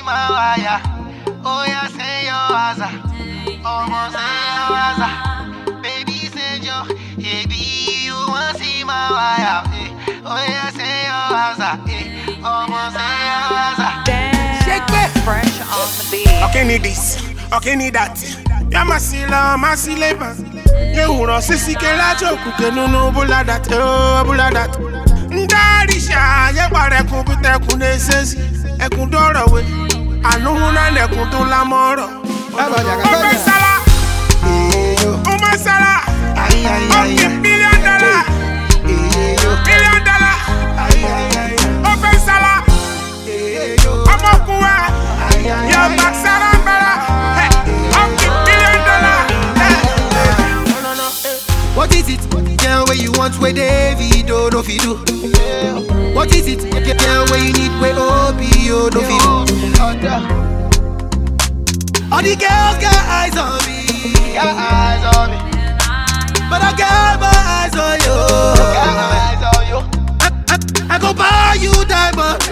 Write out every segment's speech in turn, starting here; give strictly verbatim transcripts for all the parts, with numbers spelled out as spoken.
my wire. Oh yeah, say your answer. Almost say your answer. Baby, say your. Baby, you want see my wire. Oh yeah, say your answer. Almost say your answer. Shake it. Fresh on the beat. Okay, need this. Okay, need that. Ya masila, masileba. Ye uro sisi ke la joku ke nunu bula dat. Oh, bula dat. Ndarisha, ye bare kun kute kun esesi. Ekun doro we. Anu huna ne kun to la moro. Ope sala. Uma sala. Ay, ay, ay. Okay, billion dollar. Billion dollar. Ope sala. Omokuwa. Yo maxara bara. Okay, billion dollar. What is it? Girl, where you want where David oh, no fi do. What is it? Girl, where you need where Obi oh, no fi do. All the girls got eyes on me, got eyes on me. But I got my eyes on you, got eyes on you. I, I, I go buy you diamond.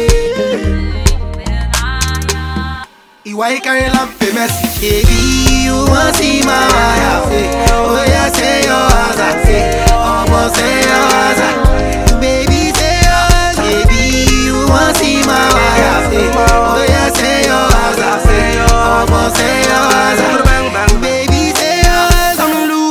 Ìwà ìkànnì la famous. Baby, you want see my wire? Oh yeah, say your answer. Almost say your answer. Baby, say your answer. Baby, you want see my wire? Oh yeah, say your answer. Almost say your answer. Baby, say your answer.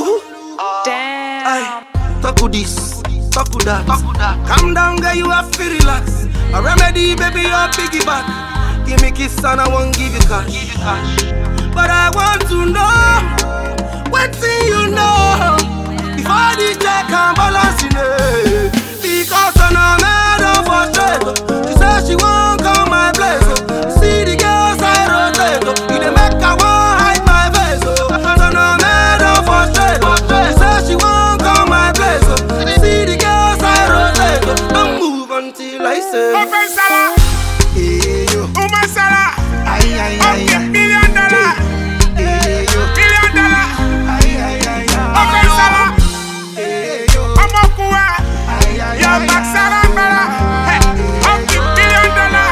Damn. Talk with this, talk with that. Calm down, girl, you have to relax. A remedy, baby, your piggyback. Give me kiss and I won't give you cash. But I want to know what thing you know before the check and balance in it. Because I'm a man of frustrated. She said she won't come my place. See the girls I rotate. You dey make her want hide my face. I'm a man of frustrated. She said she won't come my place. See the girls I rotate. Don't move until I say. Open Salah. Uma Salah. Ay, ay, ay, Okay, ay. billion dollar. Billion dollar. Open Salah. Omokuwa. Yo maxara bara. Okay, billion dollar.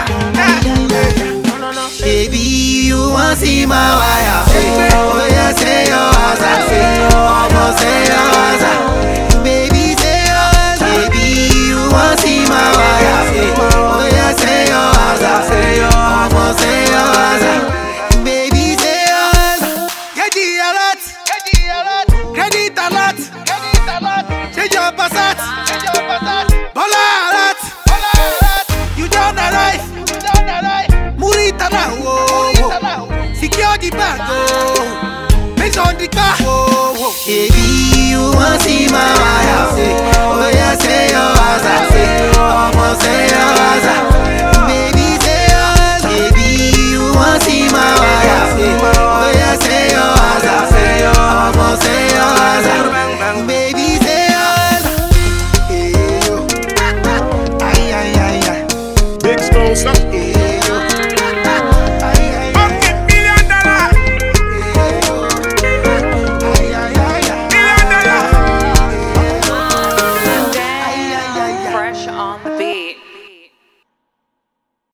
Baby, you want see my wire? Oh yeah, say your answer. Almost say your answer. Baby, say your answer. Baby, you want see my wire? Oh yeah, say your answer. Almost say your answer. Baby, say your answer. Get the alert. Credit alert. Change your passat. Bola alert. You don't arrive. Murita now, oh. Secure the bag, oh. Make sure the car, oh. Baby, you want see my wire?